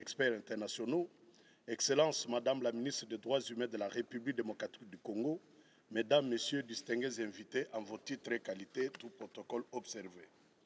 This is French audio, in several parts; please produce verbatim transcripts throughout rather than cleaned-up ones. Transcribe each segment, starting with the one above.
experts internationaux, Excellences, Madame la ministre des Droits humains de la République démocratique du Congo, Mesdames, Messieurs, distingués invités en vos titres et qualités, tout protocole observé.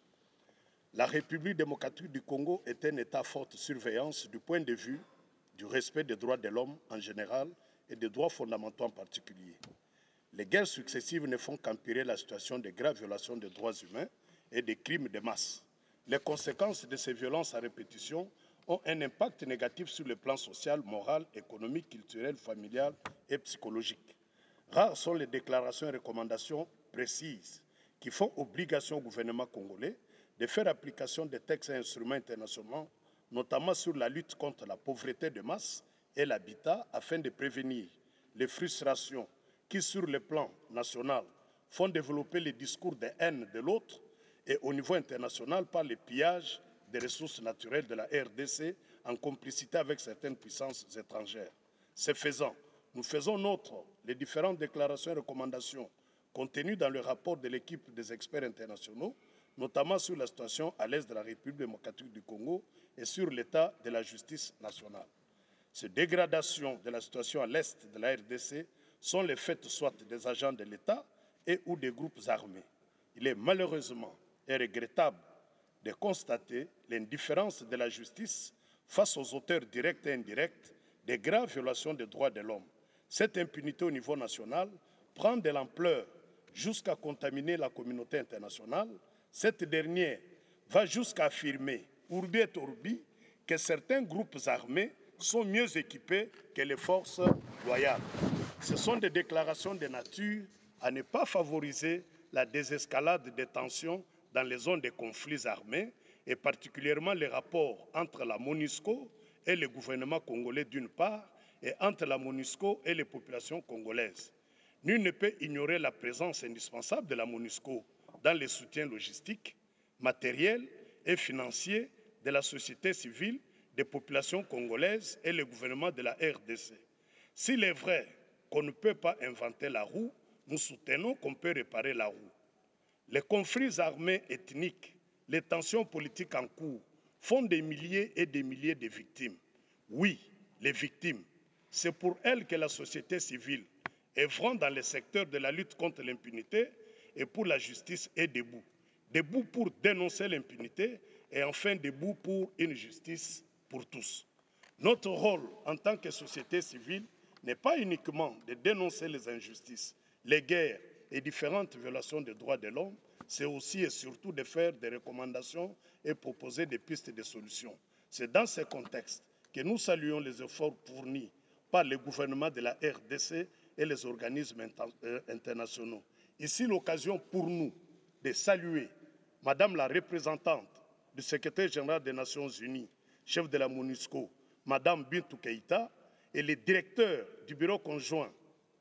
La République démocratique du Congo est un État à forte surveillance du point de vue du respect des droits de l'homme en général et des droits fondamentaux en particulier. Les guerres successives ne font qu'empirer la situation de graves violations des droits humains et des crimes de masse. Les conséquences de ces violences à répétition ont un impact négatif sur le plan social, moral, économique, culturel, familial et psychologique. Rares sont les déclarations et recommandations précises qui font obligation au gouvernement congolais de faire application des textes et instruments internationaux, notamment sur la lutte contre la pauvreté de masse et l'habitat, afin de prévenir les frustrations qui, sur le plan national, font développer les discours de haine de l'autre et au niveau international par le pillage des ressources naturelles de la R D C en complicité avec certaines puissances étrangères. Ce faisant, nous faisons nôtre les différentes déclarations et recommandations contenues dans le rapport de l'équipe des experts internationaux, notamment sur la situation à l'est de la République démocratique du Congo et sur l'état de la justice nationale. Ces dégradations de la situation à l'est de la R D C sont les faits soit des agents de l'État et ou des groupes armés. Il est malheureusement et regrettable de constater l'indifférence de la justice face aux auteurs directs et indirects des graves violations des droits de l'homme. Cette impunité au niveau national prend de l'ampleur jusqu'à contaminer la communauté internationale. Cette dernière va jusqu'à affirmer, urbi et orbi, que certains groupes armés sont mieux équipés que les forces loyales. Ce sont des déclarations de nature à ne pas favoriser la désescalade des tensions dans les zones de conflits armés, et particulièrement les rapports entre la MONUSCO et le gouvernement congolais d'une part, et entre la MONUSCO et les populations congolaises. Nul ne peut ignorer la présence indispensable de la MONUSCO dans les soutiens logistiques, matériels et financiers de la société civile, des populations congolaises et le gouvernement de la R D C. S'il est vrai qu'on ne peut pas inventer la roue, nous soutenons qu'on peut réparer la roue. Les conflits armés ethniques, les tensions politiques en cours font des milliers et des milliers de victimes. Oui, les victimes, c'est pour elles que la société civile, œuvrant dans le secteur de la lutte contre l'impunité et pour la justice, est debout. Debout pour dénoncer l'impunité et enfin debout pour une justice pour tous. Notre rôle en tant que société civile n'est pas uniquement de dénoncer les injustices, les guerres et différentes violations des droits de l'homme, c'est aussi et surtout de faire des recommandations et proposer des pistes de solutions. C'est dans ce contexte que nous saluons les efforts fournis par le gouvernement de la R D C et les organismes internationaux. Ici, l'occasion pour nous de saluer Madame la représentante du secrétaire général des Nations Unies, chef de la MONUSCO, Madame Bintou Keïta, et les directeurs du bureau conjoint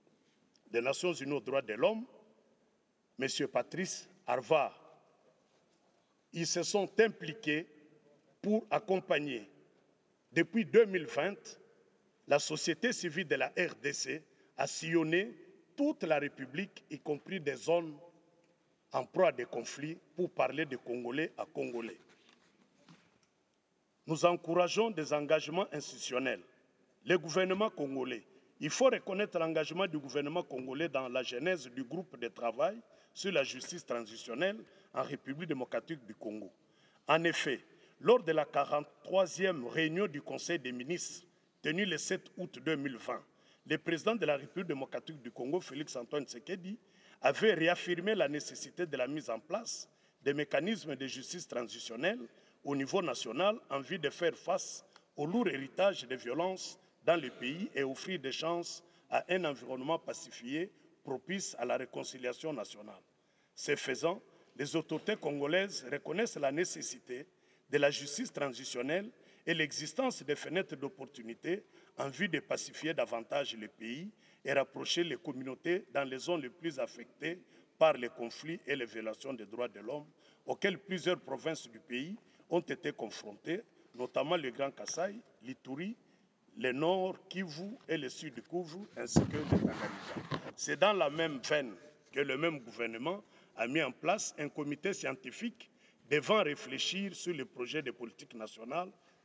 des Nations Unies aux droits de l'homme, M. Patrice Harvard. Ils se sont impliqués pour accompagner, depuis deux mille vingt, la société civile de la R D C à sillonner toute la République, y compris des zones en proie à des conflits, pour parler de Congolais à Congolais. Nous encourageons des engagements institutionnels. Le gouvernement congolais, il faut reconnaître l'engagement du gouvernement congolais dans la genèse du groupe de travail sur la justice transitionnelle en République démocratique du Congo. En effet, lors de la quarante-troisième réunion du Conseil des ministres tenue le sept août deux mille vingt, le président de la République démocratique du Congo, Félix Antoine Tshisekedi, avait réaffirmé la nécessité de la mise en place des mécanismes de justice transitionnelle au niveau national en vue de faire face au lourd héritage des violences dans le pays et offrir des chances à un environnement pacifié propice à la réconciliation nationale. Ce faisant, les autorités congolaises reconnaissent la nécessité de la justice transitionnelle et l'existence de fenêtres d'opportunité en vue de pacifier davantage le pays et rapprocher les communautés dans les zones les plus affectées par les conflits et les violations des droits de l'homme auxquelles plusieurs provinces du pays ont été confrontées, notamment le Grand Kasaï, l'Ituri, le Nord Kivu et le Sud Kivu, ainsi que le Tanganyika. C'est dans la même veine que le même gouvernement a mis en place un comité scientifique devant réfléchir sur le projet de politique nationale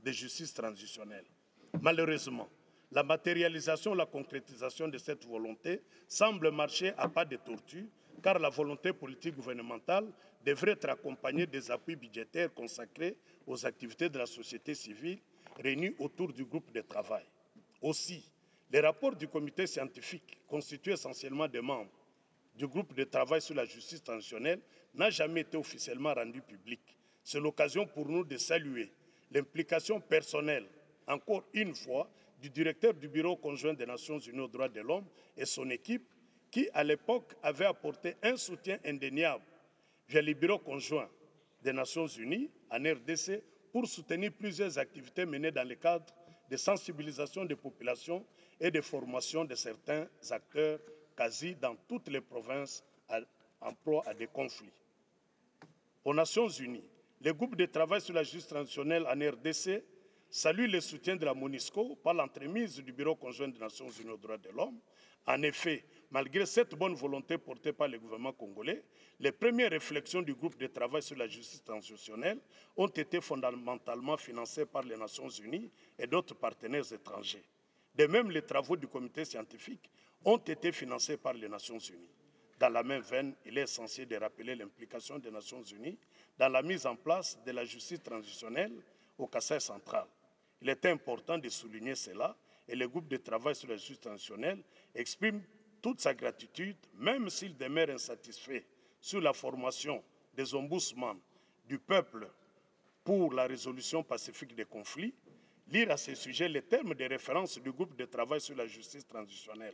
de justice transitionnelle. Malheureusement, la matérialisation, la concrétisation de cette volonté semble marcher à pas de tortue, car la volonté politique gouvernementale devrait être accompagnée des appuis budgétaires consacrés aux activités de la société civile réunis autour du groupe de travail. Aussi, les rapports du comité scientifique, constitué essentiellement de membres du groupe de travail sur la justice transitionnelle, n'a jamais été officiellement rendu public. C'est l'occasion pour nous de saluer l'implication personnelle, encore une fois, du directeur du Bureau conjoint des Nations Unies aux droits de l'homme et son équipe, qui, à l'époque, avait apporté un soutien indéniable via le Bureau conjoint des Nations Unies en R D C pour soutenir plusieurs activités menées dans le cadre de sensibilisation des populations et de formation de certains acteurs quasi dans toutes les provinces en proie à des conflits. Aux Nations Unies, le groupe de travail sur la justice transitionnelle en R D C salue le soutien de la MONUSCO par l'entremise du Bureau conjoint des Nations Unies aux droits de l'homme. En effet, malgré cette bonne volonté portée par le gouvernement congolais, les premières réflexions du groupe de travail sur la justice transitionnelle ont été fondamentalement financées par les Nations Unies et d'autres partenaires étrangers. De même, les travaux du comité scientifique ont été financés par les Nations Unies. Dans la même veine, il est essentiel de rappeler l'implication des Nations Unies dans la mise en place de la justice transitionnelle au Kasaï central. Il est important de souligner cela et le groupe de travail sur la justice transitionnelle exprime toute sa gratitude, même s'il demeure insatisfait sur la formation des ombudsman du peuple pour la résolution pacifique des conflits. Lire à ce sujet les termes de référence du groupe de travail sur la justice transitionnelle.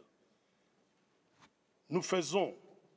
Nous faisons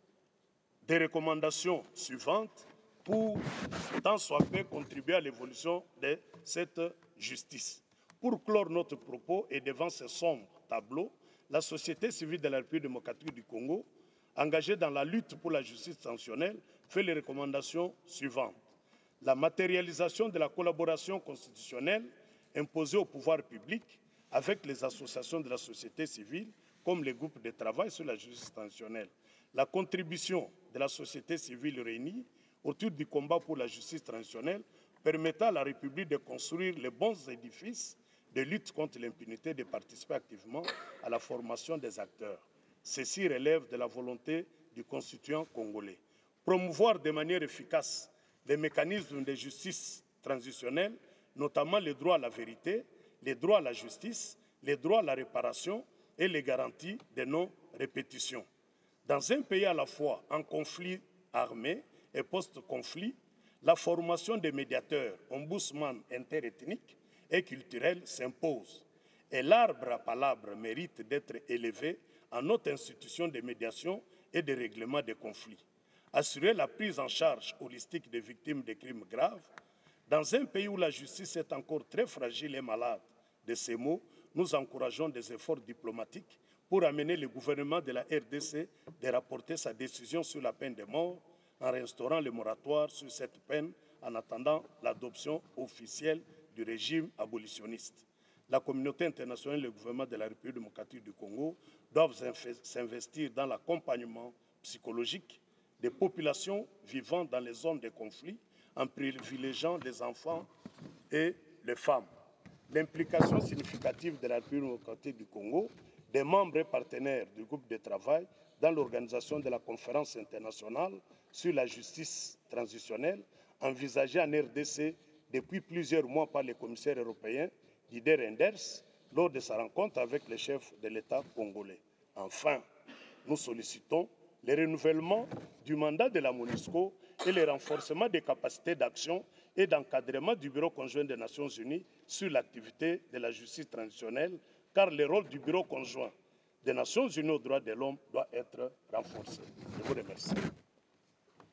des recommandations suivantes pour, tant soit peu, contribuer à l'évolution de cette justice. Pour clore notre propos et devant ce sombre tableau, la société civile de la République démocratique du Congo, engagée dans la lutte pour la justice transitionnelle, fait les recommandations suivantes. La matérialisation de la collaboration constitutionnelle imposée au pouvoir public avec les associations de la société civile, comme les groupes de travail sur la justice transitionnelle. La contribution de la société civile réunie autour du combat pour la justice transitionnelle permettant à la République de construire les bons édifices de lutte contre l'impunité, de participer activement à la formation des acteurs. Ceci relève de la volonté du constituant congolais. Promouvoir de manière efficace les mécanismes de justice transitionnelle, notamment les droits à la vérité, les droits à la justice, les droits à la réparation et les garanties de non-répétition. Dans un pays à la fois en conflit armé et post-conflit, la formation des médiateurs, ombudsman interethniques et culturels s'impose. Et l'arbre à palabre mérite d'être élevé en haute institution de médiation et de règlement des conflits. Assurer la prise en charge holistique des victimes de crimes graves. Dans un pays où la justice est encore très fragile et malade de ces maux, nous encourageons des efforts diplomatiques pour amener le gouvernement de la R D C de rapporter sa décision sur la peine de mort en restaurant le moratoire sur cette peine en attendant l'adoption officielle du régime abolitionniste. La communauté internationale et le gouvernement de la République démocratique du Congo doivent s'investir dans l'accompagnement psychologique des populations vivant dans les zones de conflit en privilégiant les enfants et les femmes. L'implication significative de la République démocratique du Congo, des membres et partenaires du groupe de travail dans l'organisation de la conférence internationale sur la justice transitionnelle envisagée en R D C depuis plusieurs mois par le commissaire européen Didier Reynders lors de sa rencontre avec les chefs de l'État congolais. Enfin, nous sollicitons le renouvellement du mandat de la MONUSCO et le renforcement des capacités d'action et d'encadrement du Bureau conjoint des Nations Unies sur l'activité de la justice transitionnelle, car le rôle du Bureau conjoint des Nations Unies aux droits de l'homme doit être renforcé. Je vous remercie.